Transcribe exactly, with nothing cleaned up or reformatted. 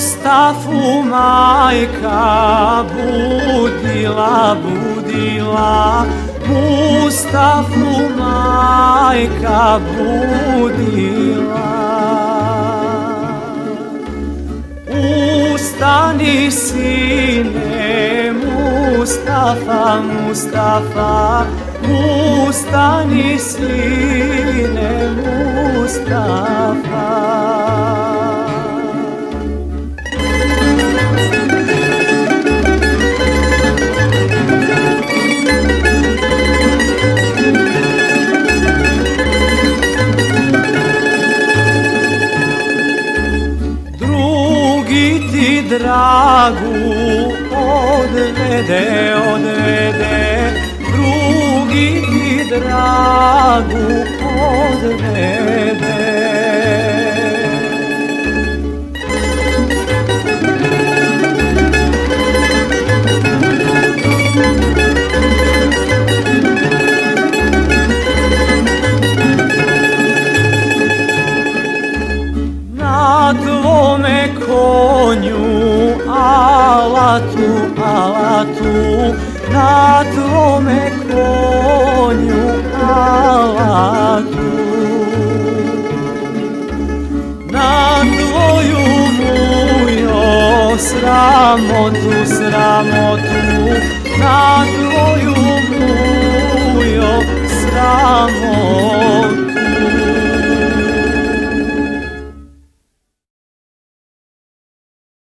Mustafu majka budila, budila, Mustafu majka budila. Ustani sine Mustafa, Mustafa, ustani sine Mustafa. Dragu odvede, odvede, drugi ti dragu odvede. Na tvome konju alatu, alatu, na tvome konju alatu, na tvoju mujo sramotu, sramotu, na tvoju mujo sramotu.